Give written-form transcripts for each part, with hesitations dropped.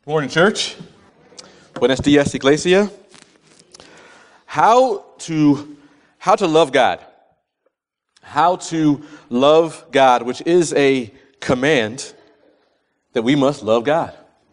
Morning, church. Buenos dias, iglesia. How to love God. How to love God, which is a command that we must love God.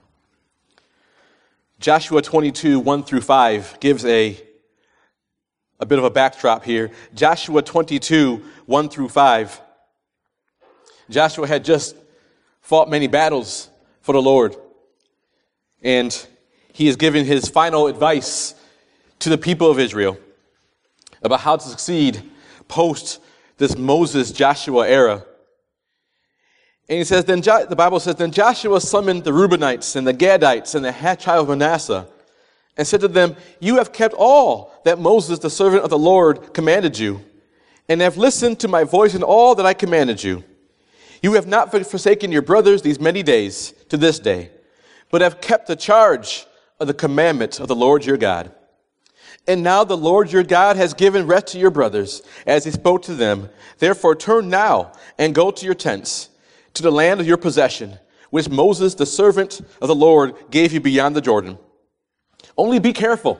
Joshua 22, 1 through 5 gives a bit of a backdrop here. Joshua 22, 1 through 5. Joshua had just fought many battles for the Lord. And he is giving his final advice to the people of Israel about how to succeed post this Moses-Joshua era. And he says, the Bible says, then Joshua summoned the Reubenites and the Gadites and the half tribe of Manasseh and said to them, you have kept all that Moses, the servant of the Lord, commanded you, and have listened to my voice in all that I commanded you. You have not forsaken your brothers these many days to this day, but have kept the charge of the commandment of the Lord your God. And now the Lord your God has given rest to your brothers, as he spoke to them. Therefore turn now and go to your tents, to the land of your possession, which Moses, the servant of the Lord, gave you beyond the Jordan. Only be careful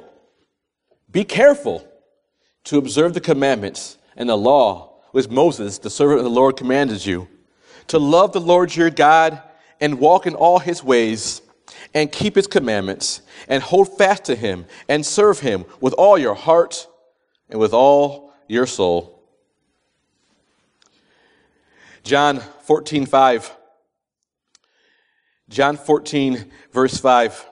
to observe the commandments and the law which Moses, the servant of the Lord, commanded you, to love the Lord your God and walk in all his ways, and keep his commandments, and hold fast to him, and serve him with all your heart and with all your soul. John 14:5. John 14, verse 5.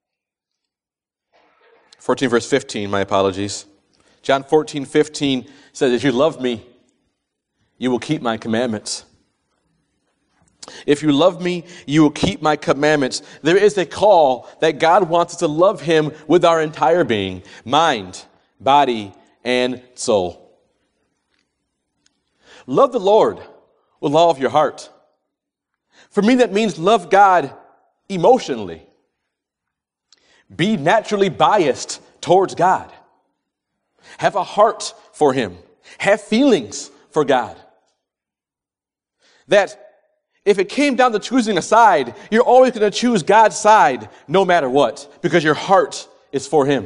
14, verse 15, my apologies. John 14:15 says, if you love me, you will keep my commandments. If you love me, you will keep my commandments. There is a call that God wants us to love him with our entire being, mind, body, and soul. Love the Lord with all of your heart. For me, that means love God emotionally. Be naturally biased towards God. Have a heart for him. Have feelings for God. That if it came down to choosing a side, you're always going to choose God's side no matter what, because your heart is for him.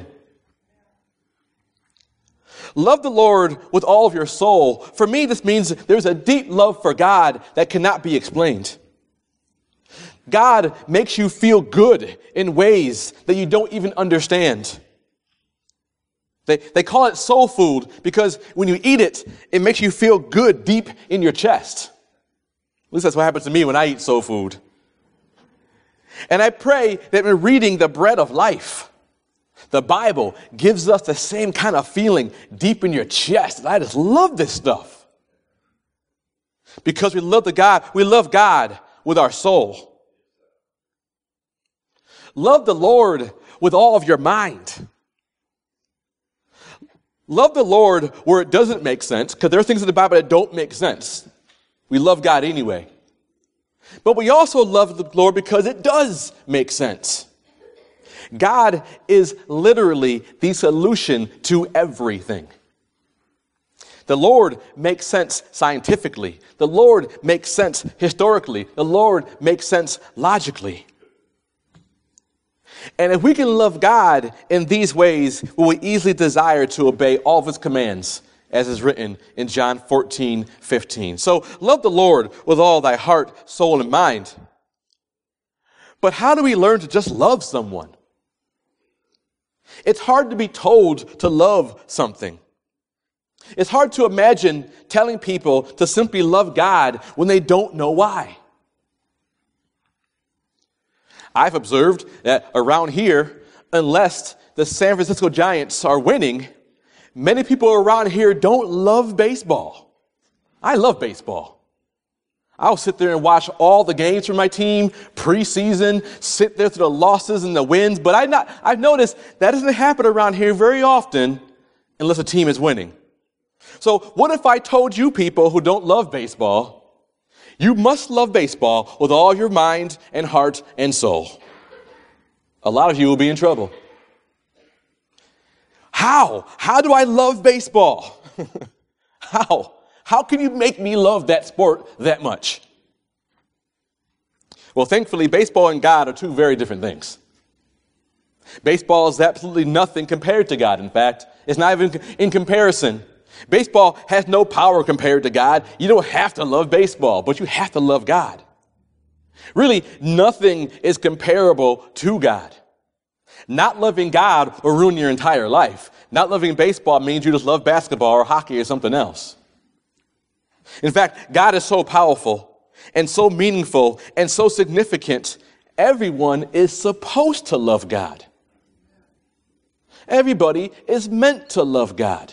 Love the Lord with all of your soul. For me, this means there's a deep love for God that cannot be explained. God makes you feel good in ways that you don't even understand. They call it soul food because when you eat it, it makes you feel good deep in your chest. At least that's what happens to me when I eat soul food. And I pray that in reading the bread of life, the Bible gives us the same kind of feeling deep in your chest. I just love this stuff. Because we love God with our soul. Love the Lord with all of your mind. Love the Lord where it doesn't make sense, because there are things in the Bible that don't make sense. We love God anyway. But we also love the Lord because it does make sense. God is literally the solution to everything. The Lord makes sense scientifically. The Lord makes sense historically. The Lord makes sense logically. And if we can love God in these ways, we will easily desire to obey all of his commands, as is written in John 14:15. So love the Lord with all thy heart, soul, and mind. But how do we learn to just love someone? It's hard to be told to love something. It's hard to imagine telling people to simply love God when they don't know why. I've observed that around here, unless the San Francisco Giants are winning, many people around here don't love baseball. I love baseball. I'll sit there and watch all the games for my team, preseason, sit there through the losses and the wins, but I've noticed that doesn't happen around here very often unless a team is winning. So what if I told you people who don't love baseball, you must love baseball with all your mind and heart and soul? A lot of you will be in trouble. How? How do I love baseball? How? How can you make me love that sport that much? Well, thankfully, baseball and God are two very different things. Baseball is absolutely nothing compared to God. In fact, it's not even in comparison. Baseball has no power compared to God. You don't have to love baseball, but you have to love God. Really, nothing is comparable to God. Not loving God will ruin your entire life. Not loving baseball means you just love basketball or hockey or something else. In fact, God is so powerful and so meaningful and so significant, everyone is supposed to love God. Everybody is meant to love God.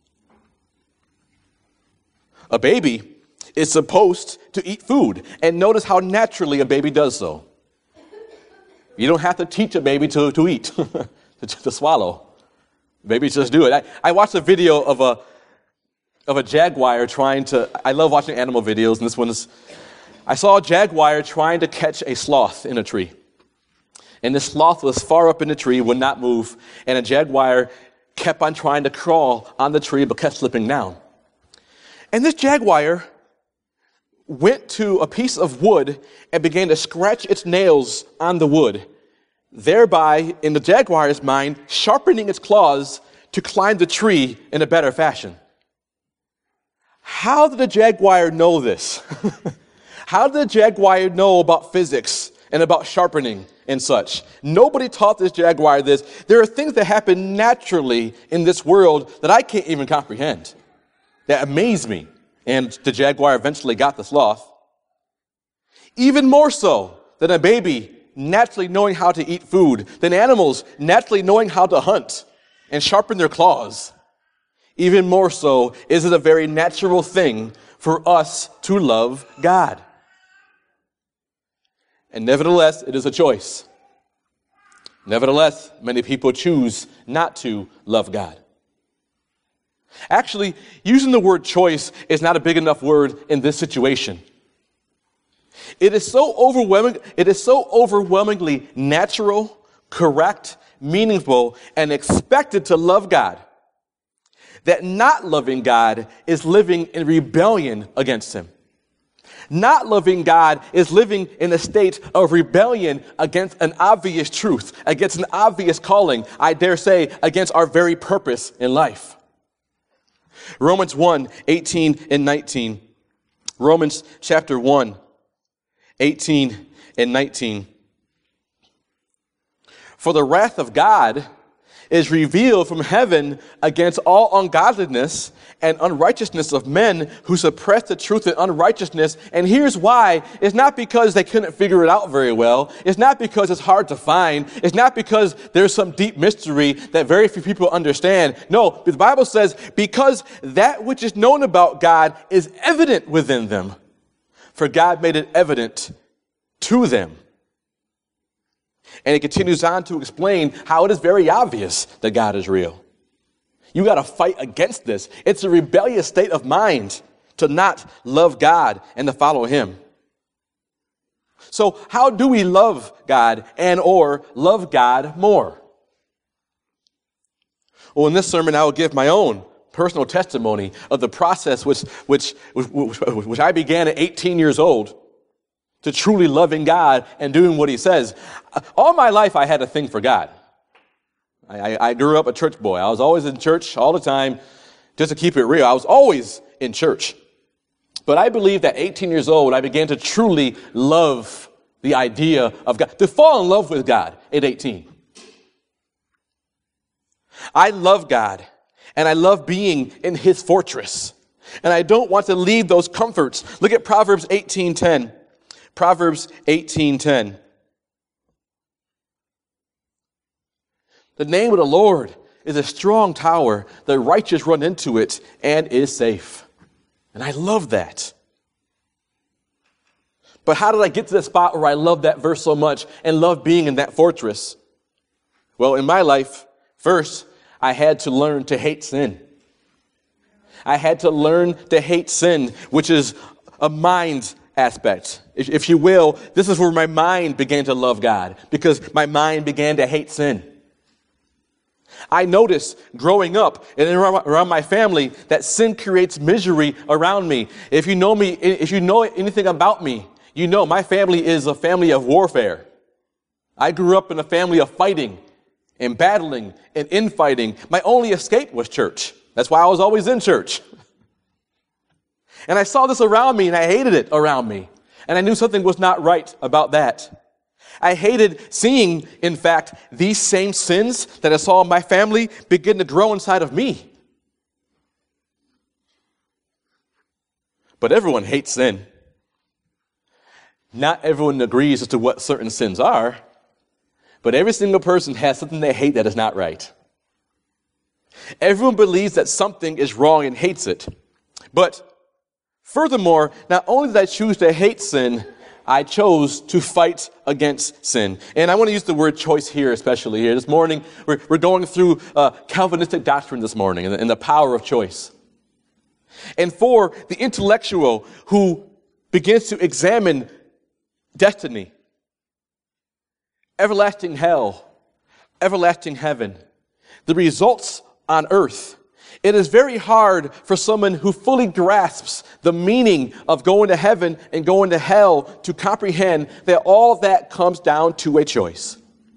A baby is supposed to eat food, and notice how naturally a baby does so. You don't have to teach a baby to eat, to swallow. Babies just do it. I watched a video of a jaguar trying to, I love watching animal videos, and this one is, I saw a jaguar trying to catch a sloth in a tree. And the sloth was far up in the tree, would not move, and a jaguar kept on trying to crawl on the tree but kept slipping down. And this jaguar went to a piece of wood and began to scratch its nails on the wood, thereby, in the jaguar's mind, sharpening its claws to climb the tree in a better fashion. How did the jaguar know this? How did the jaguar know about physics and about sharpening and such? Nobody taught this jaguar this. There are things that happen naturally in this world that I can't even comprehend, that amaze me. And the jaguar eventually got the sloth. Even more so than a baby naturally knowing how to eat food, than animals naturally knowing how to hunt and sharpen their claws. Even more so is it a very natural thing for us to love God. And nevertheless, it is a choice. Nevertheless, many people choose not to love God. Actually, using the word choice is not a big enough word in this situation. It is so overwhelmingly natural, correct, meaningful, and expected to love God that not loving God is living in rebellion against Him. Not loving God is living in a state of rebellion against an obvious truth, against an obvious calling, I dare say, against our very purpose in life. Romans 1, 18 and 19. Romans chapter 1, 18 and 19. For the wrath of God is revealed from heaven against all ungodliness and unrighteousness of men who suppress the truth in unrighteousness. And here's why. It's not because they couldn't figure it out very well. It's not because it's hard to find. It's not because there's some deep mystery that very few people understand. No, the Bible says because that which is known about God is evident within them. For God made it evident to them. And it continues on to explain how it is very obvious that God is real. You got to fight against this. It's a rebellious state of mind to not love God and to follow Him. So how do we love God and or love God more? Well, in this sermon, I will give my own personal testimony of the process which I began at 18 years old to truly loving God and doing what He says. All my life, I had a thing for God. I grew up a church boy. I was always in church all the time. Just to keep it real, I was always in church. But I believe that 18 years old, I began to truly love the idea of God, to fall in love with God at 18. I love God, and I love being in His fortress. And I don't want to leave those comforts. Look at Proverbs 18:10. Proverbs 18:10. The name of the Lord is a strong tower. The righteous run into it and is safe. And I love that. But how did I get to the spot where I love that verse so much and love being in that fortress? Well, in my life, first, I had to learn to hate sin. I had to learn to hate sin, which is a mind aspect. If you will, this is where my mind began to love God because my mind began to hate sin. I noticed growing up and around my family that sin creates misery around me. If you know me, if you know anything about me, you know my family is a family of warfare. I grew up in a family of fighting and battling and infighting, my only escape was church. That's why I was always in church. And I saw this around me, and I hated it around me. And I knew something was not right about that. I hated seeing, in fact, these same sins that I saw in my family begin to grow inside of me. But everyone hates sin. Not everyone agrees as to what certain sins are, but every single person has something they hate that is not right. Everyone believes that something is wrong and hates it. But furthermore, not only did I choose to hate sin, I chose to fight against sin. And I want to use the word choice here, especially here. This morning, we're going through Calvinistic doctrine this morning and the power of choice. And for the intellectual who begins to examine destiny, everlasting hell, everlasting heaven, the results on earth, it is very hard for someone who fully grasps the meaning of going to heaven and going to hell to comprehend that all of that comes down to a choice.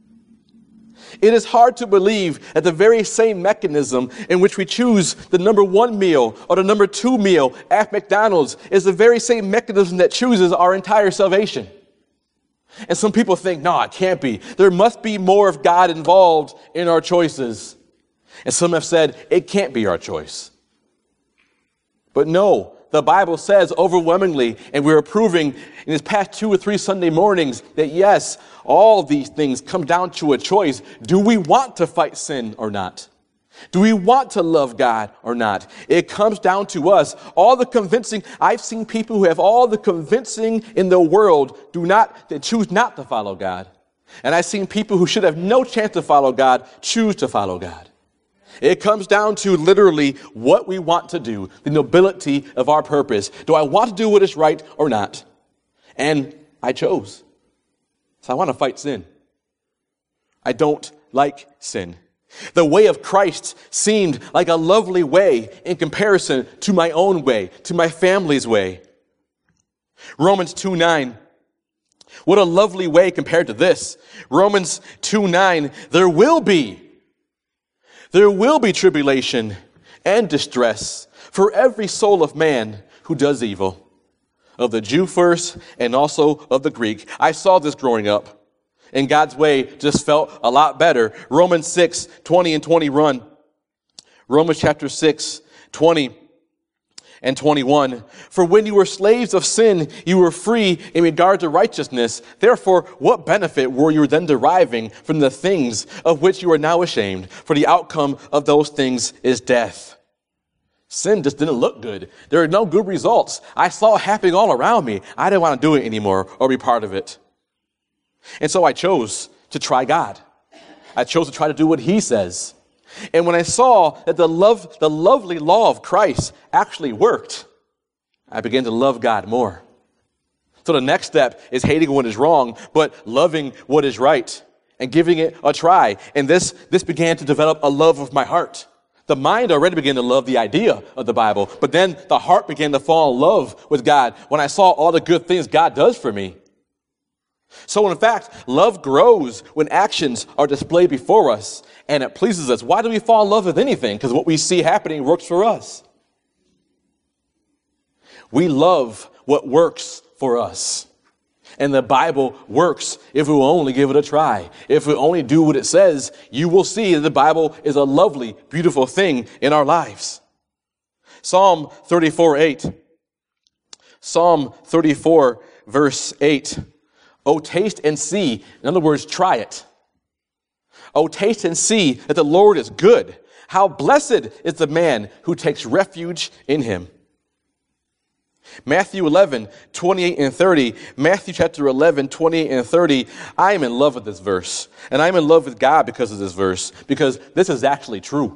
It is hard to believe that the very same mechanism in which we choose the number 1 meal or the number 2 meal at McDonald's is the very same mechanism that chooses our entire salvation. And some people think, no, it can't be. There must be more of God involved in our choices. And some have said, it can't be our choice. But no, the Bible says overwhelmingly, and we're proving in these past 2 or 3 Sunday mornings, that yes, all these things come down to a choice. Do we want to fight sin or not? Do we want to love God or not? It comes down to us. All the convincing, I've seen people who have all the convincing in the world they choose not to follow God. And I've seen people who should have no chance to follow God choose to follow God. It comes down to literally what we want to do, the nobility of our purpose. Do I want to do what is right or not? And I chose. So I want to fight sin. I don't like sin. The way of Christ seemed like a lovely way in comparison to my own way, to my family's way. Romans 2:9. What a lovely way compared to this. Romans 2:9. There will be tribulation and distress for every soul of man who does evil, of the Jew first and also of the Greek. I saw this growing up, and God's way just felt a lot better. Romans 6:20 and 21. Romans chapter 6:20 and 21. For when you were slaves of sin, you were free in regard to righteousness. Therefore, what benefit were you then deriving from the things of which you are now ashamed? For the outcome of those things is death. Sin just didn't look good. There are no good results. I saw it happening all around me. I didn't want to do it anymore or be part of it. And so I chose to try God. I chose to try to do what He says. And when I saw that the lovely law of Christ actually worked, I began to love God more. So the next step is hating what is wrong, but loving what is right and giving it a try. And this began to develop a love of my heart. The mind already began to love the idea of the Bible, but then the heart began to fall in love with God when I saw all the good things God does for me. So in fact, love grows when actions are displayed before us and it pleases us. Why do we fall in love with anything? Because what we see happening works for us. We love what works for us. And the Bible works if we will only give it a try. If we only do what it says, you will see that the Bible is a lovely, beautiful thing in our lives. Psalm 34:8. Psalm 34, verse 8. Oh, taste and see. In other words, try it. Oh, taste and see that the Lord is good. How blessed is the man who takes refuge in Him. Matthew 11:28 and 30. Matthew chapter 11:28 and 30. I am in love with this verse. And I'm in love with God because of this verse. Because this is actually true.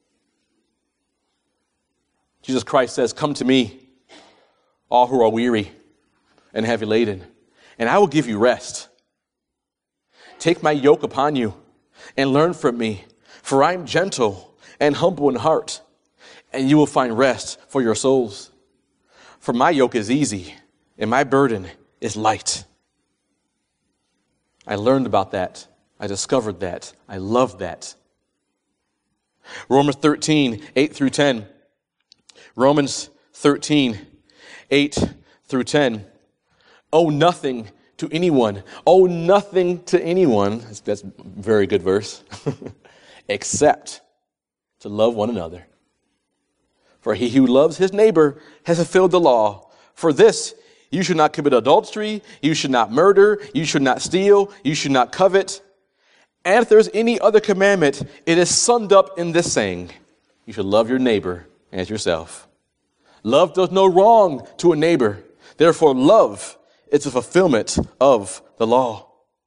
Jesus Christ says, come to me, all who are weary and heavy laden, and I will give you rest. Take my yoke upon you and learn from me, for I am gentle and humble in heart, and you will find rest for your souls. For my yoke is easy and my burden is light. I learned about that. I discovered that. I love that. Romans 13, 8 through 10. Romans 13, 8 through 10. Owe nothing to anyone. Owe nothing to anyone. That's a very good verse. Except to love one another. For he who loves his neighbor has fulfilled the law. For this, you should not commit adultery. You should not murder. You should not steal. You should not covet. And if there's any other commandment, it is summed up in this saying: you should love your neighbor as yourself. Love does no wrong to a neighbor. Therefore, love is the fulfillment of the law.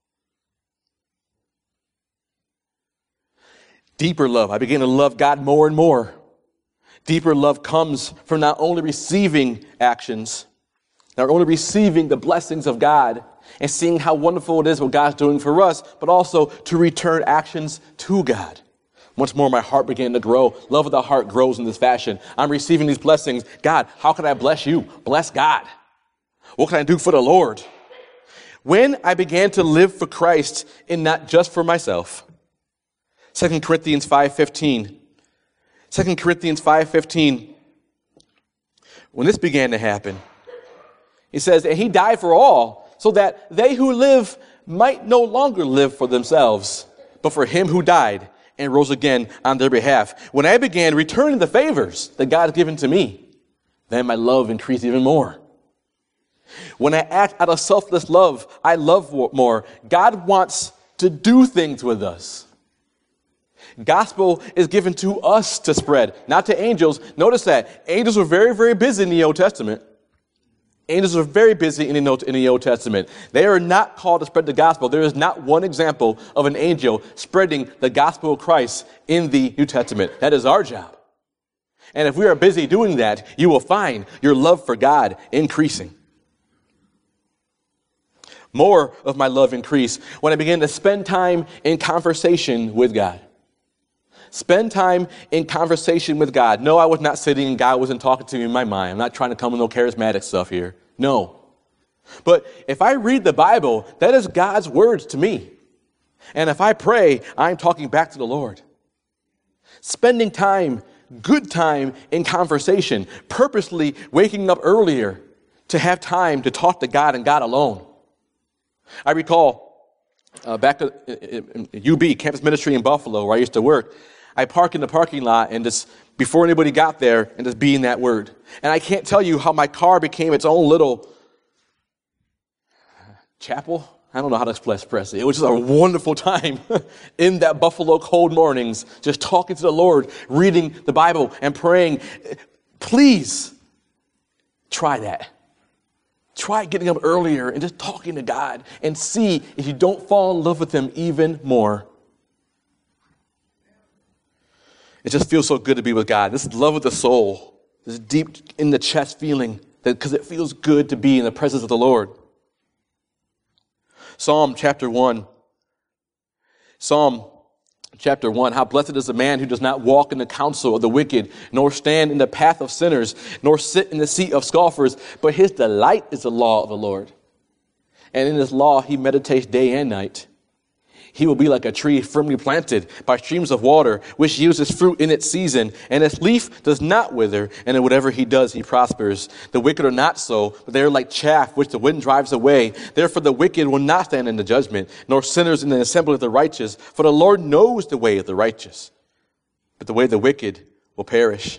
Deeper love. I began to love God more and more. Deeper love comes from not only receiving actions, not only receiving the blessings of God and seeing how wonderful it is what God's doing for us, but also to return actions to God. Once more, my heart began to grow. Love of the heart grows in this fashion. I'm receiving these blessings. God, how can I bless you? Bless God. What can I do for the Lord? When I began to live for Christ and not just for myself. 2 Corinthians 5:15. 2 Corinthians 5:15. When this began to happen, he says, and he died for all, so that they who live might no longer live for themselves, but for him who died and rose again on their behalf. When I began returning the favors that God has given to me, then my love increased even more. When I act out of selfless love, I love more. God wants to do things with us. Gospel is given to us to spread, not to angels. Notice that angels were very, very busy in the Old Testament. Angels are very busy in the Old Testament. They are not called to spread the gospel. There is not one example of an angel spreading the gospel of Christ in the New Testament. That is our job. And if we are busy doing that, you will find your love for God increasing. More of my love increased when I began to spend time in conversation with God. Spend time in conversation with God. No, I was not sitting and God wasn't talking to me in my mind. I'm not trying to come with no charismatic stuff here. No. But if I read the Bible, that is God's words to me. And if I pray, I'm talking back to the Lord. Spending time, good time in conversation, purposely waking up earlier to have time to talk to God and God alone. I recall back at UB, Campus Ministry in Buffalo, where I used to work, I park in the parking lot and just, before anybody got there, and just be in that word. And I can't tell you how my car became its own little chapel. I don't know how to express it. It was just a wonderful time in that Buffalo cold mornings, just talking to the Lord, reading the Bible and praying. Please try that. Try getting up earlier and just talking to God and see if you don't fall in love with him even more. It just feels so good to be with God. This love of the soul, this deep in the chest feeling, because it feels good to be in the presence of the Lord. Psalm chapter 1. Psalm chapter 1. How blessed is the man who does not walk in the counsel of the wicked, nor stand in the path of sinners, nor sit in the seat of scoffers, but his delight is the law of the Lord. And in his law he meditates day and night. He will be like a tree firmly planted by streams of water, which yields its fruit in its season, and its leaf does not wither, and in whatever he does, he prospers. The wicked are not so, but they are like chaff, which the wind drives away. Therefore the wicked will not stand in the judgment, nor sinners in the assembly of the righteous. For the Lord knows the way of the righteous, but the way of the wicked will perish.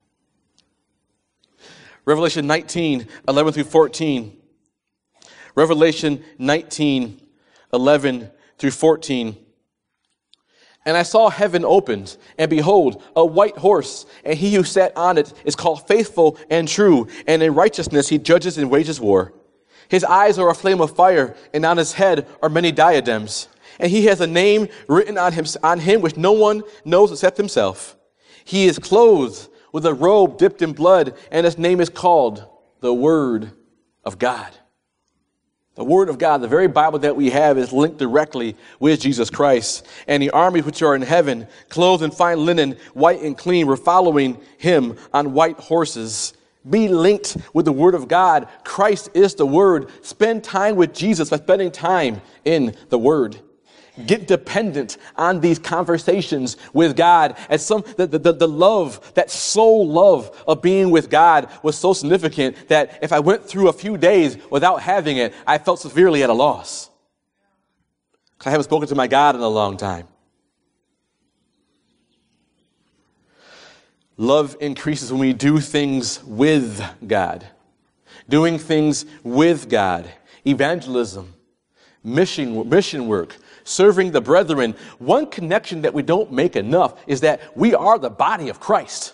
Revelation 19, 11 through 14. Revelation 19, 11 through 14. And I saw heaven opened, and behold, a white horse, and he who sat on it is called Faithful and True, and in righteousness he judges and wages war. His eyes are a flame of fire, and on his head are many diadems. And he has a name written on him which no one knows except himself. He is clothed with a robe dipped in blood, and his name is called the Word of God. The Word of God, the very Bible that we have, is linked directly with Jesus Christ. And the armies which are in heaven, clothed in fine linen, white and clean, were following him on white horses. Be linked with the Word of God. Christ is the Word. Spend time with Jesus by spending time in the Word. get dependent on these conversations with God. And the love, that soul love of being with God was so significant that if I went through a few days without having it, I felt severely at a loss. I haven't spoken to my God in a long time. Love increases when we do things with God. Doing things with God. Evangelism, mission work, serving the brethren. One connection that we don't make enough is that we are the body of Christ.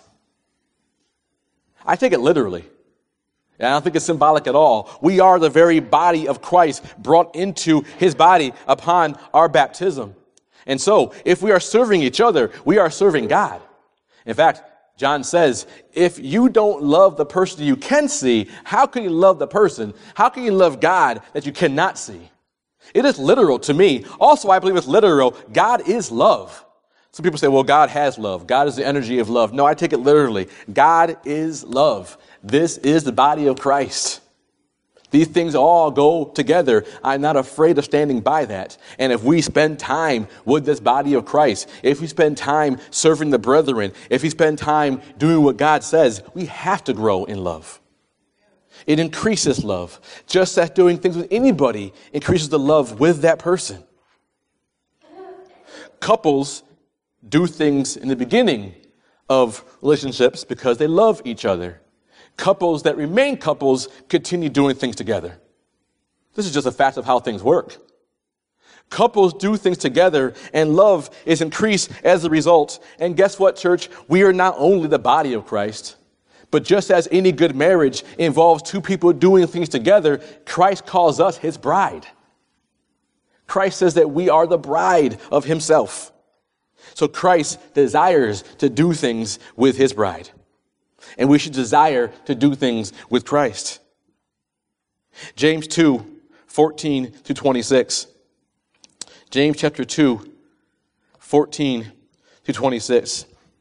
I take it literally. And I don't think it's symbolic at all. We are the very body of Christ brought into his body upon our baptism. And so, if we are serving each other, we are serving God. In fact, John says, if you don't love the person you can see, how can you love the person? How can you love God that you cannot see? It is literal to me. Also, I believe it's literal. God is love. Some people say, well, God has love. God is the energy of love. No, I take it literally. God is love. This is the body of Christ. These things all go together. I'm not afraid of standing by that. And if we spend time with this body of Christ, if we spend time serving the brethren, if we spend time doing what God says, we have to grow in love. It increases love. Just as doing things with anybody increases the love with that person. Couples do things in the beginning of relationships because they love each other. Couples that remain couples continue doing things together. This is just a fact of how things work. Couples do things together and love is increased as a result. And guess what, church? We are not only the body of Christ, but just as any good marriage involves two people doing things together, Christ calls us his bride. Christ says that we are the bride of himself. So Christ desires to do things with his bride. And we should desire to do things with Christ. James 2, 14 to 26. James chapter 2, 14 to 26.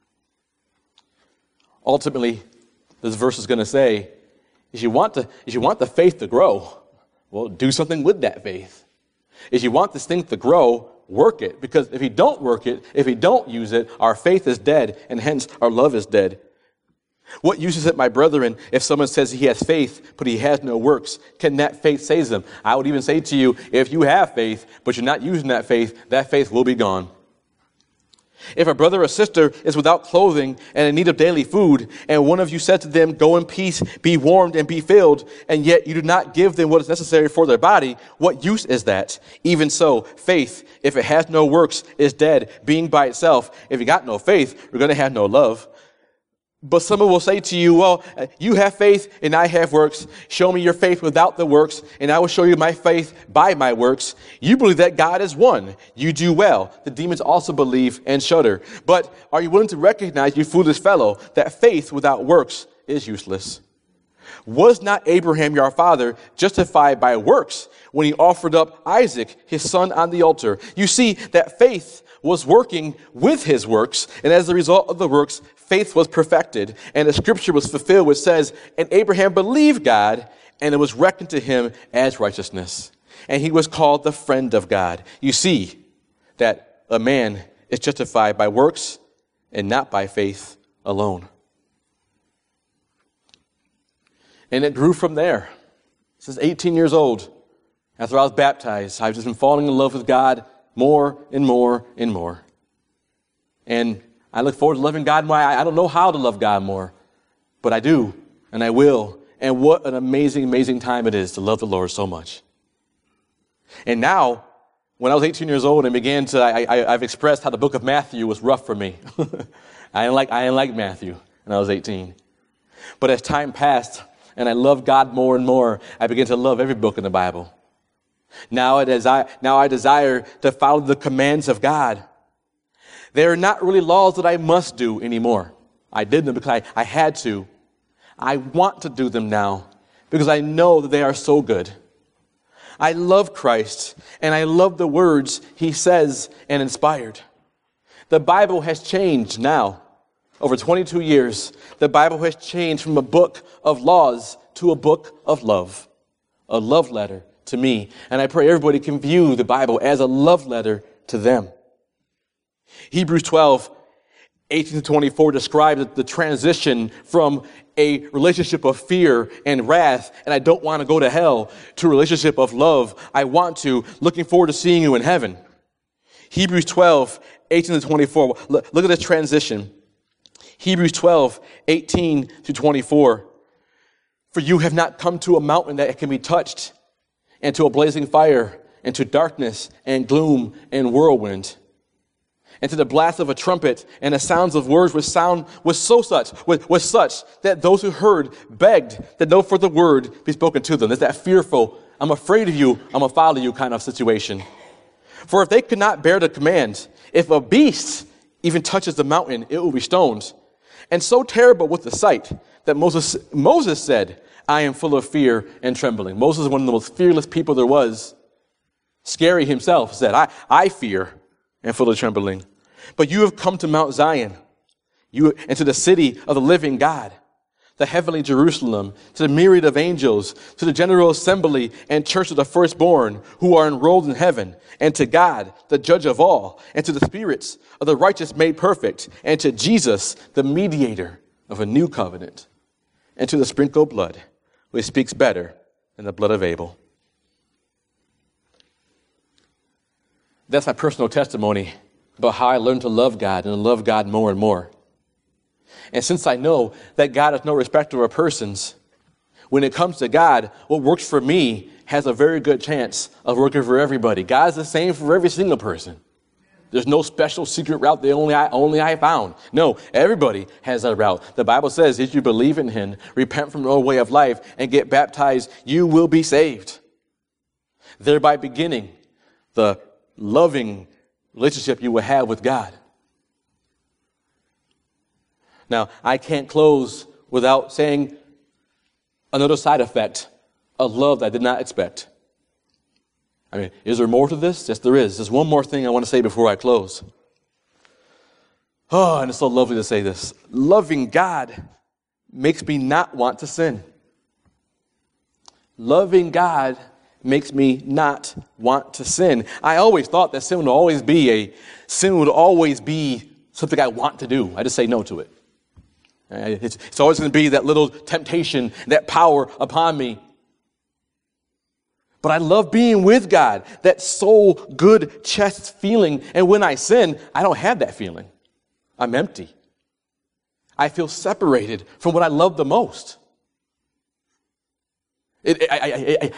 Ultimately, this verse is going to say, if you want the faith to grow, well, do something with that faith. If you want this thing to grow, work it. Because if you don't work it, if you don't use it, our faith is dead, and hence our love is dead. What use is it, my brethren, if someone says he has faith, but he has no works? Can that faith save them? I would even say to you, if you have faith, but you're not using that faith will be gone. If a brother or sister is without clothing and in need of daily food, and one of you said to them, go in peace, be warmed and be filled, and yet you do not give them what is necessary for their body, what use is that? Even so, faith, if it has no works, is dead, being by itself. If you got no faith, you're going to have no love. But someone will say to you, well, you have faith and I have works. Show me your faith without the works, and I will show you my faith by my works. You believe that God is one. You do well. The demons also believe and shudder. But are you willing to recognize, you foolish fellow, that faith without works is useless? Was not Abraham your father justified by works when he offered up Isaac, his son, on the altar? You see that faith was working with his works, and as a result of the works, faith was perfected, and the scripture was fulfilled, which says, and Abraham believed God, and it was reckoned to him as righteousness. And he was called the friend of God. You see that a man is justified by works and not by faith alone. And it grew from there. Since 18 years old, after I was baptized, I've just been falling in love with God more and more and more. And I look forward to loving God more. I don't know how to love God more, but I do, and I will. And what an amazing, amazing time it is to love the Lord so much. And now, when I was 18 years old and began to, I've expressed how the book of Matthew was rough for me. I didn't like Matthew when I was 18. But as time passed, and I loved God more and more, I began to love every book in the Bible. Now I desire to follow the commands of God. They are not really laws that I must do anymore. I did them because I had to. I want to do them now because I know that they are so good. I love Christ, and I love the words he says and inspired. The Bible has changed now. Over 22 years, the Bible has changed from a book of laws to a book of love, a love letter to me. And I pray everybody can view the Bible as a love letter to them. Hebrews 12, 18 to 24 describes the transition from a relationship of fear and wrath, and I don't want to go to hell, to a relationship of love. I want to, looking forward to seeing you in heaven. Hebrews 12, 18 to 24. Look at this transition. Hebrews 12, 18 to 24. For you have not come to a mountain that can be touched, and to a blazing fire, and to darkness and gloom and whirlwind, and to the blast of a trumpet and the sounds of words was such that those who heard begged that no further word be spoken to them. There's that fearful, I'm afraid of you, I'm going to follow you kind of situation. For if they could not bear the command, if a beast even touches the mountain, it will be stoned. And so terrible was the sight that Moses said, I am full of fear and trembling. Moses is one of the most fearless people there was. Scary himself said, I fear and full of trembling. But you have come to Mount Zion, and to the city of the living God, the heavenly Jerusalem, to the myriad of angels, to the general assembly and church of the firstborn who are enrolled in heaven, and to God, the judge of all, and to the spirits of the righteous made perfect, and to Jesus, the mediator of a new covenant, and to the sprinkled blood, which speaks better than the blood of Abel. That's my personal testimony about how I learned to love God and love God more and more. And since I know that God is no respecter of persons, when it comes to God, what works for me has a very good chance of working for everybody. God's the same for every single person. There's no special secret route that only I found. No, everybody has that route. The Bible says if you believe in him, repent from your old way of life, and get baptized, you will be saved. Thereby beginning the loving relationship you will have with God. Now, I can't close without saying another side effect of love that I did not expect. I mean, is there more to this? Yes, there is. There's one more thing I want to say before I close. Oh, and it's so lovely to say this. Loving God makes me not want to sin. Loving God makes me not want to sin. I always thought that sin would always be something I want to do. I just say no to it. It's always going to be that little temptation, that power upon me. But I love being with God, that soul good chest feeling. And when I sin, I don't have that feeling. I'm empty. I feel separated from what I love the most. The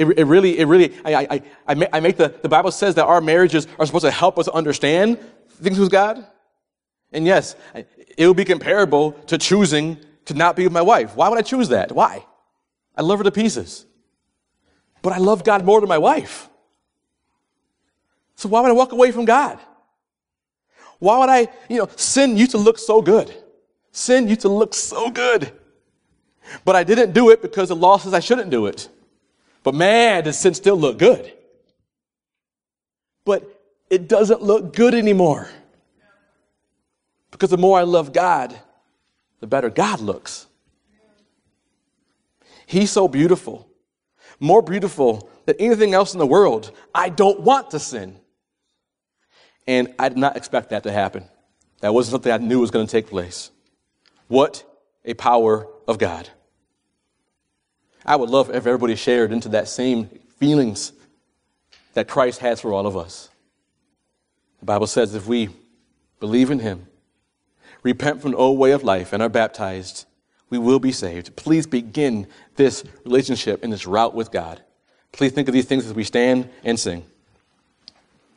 Bible says that our marriages are supposed to help us understand things with God. And yes, it would be comparable to choosing to not be with my wife. Why would I choose that? Why? I love her to pieces. But I love God more than my wife. So why would I walk away from God? Why would I, sin used to look so good. Sin used to look so good. But I didn't do it because the law says I shouldn't do it. But man, does sin still look good. But it doesn't look good anymore. Because the more I love God, the better God looks. He's so beautiful. More beautiful than anything else in the world. I don't want to sin. And I did not expect that to happen. That wasn't something I knew was going to take place. What a power of God. I would love if everybody shared into that same feelings that Christ has for all of us. The Bible says if we believe in him, repent from the old way of life, and are baptized, we will be saved. Please begin this relationship and this route with God. Please think of these things as we stand and sing.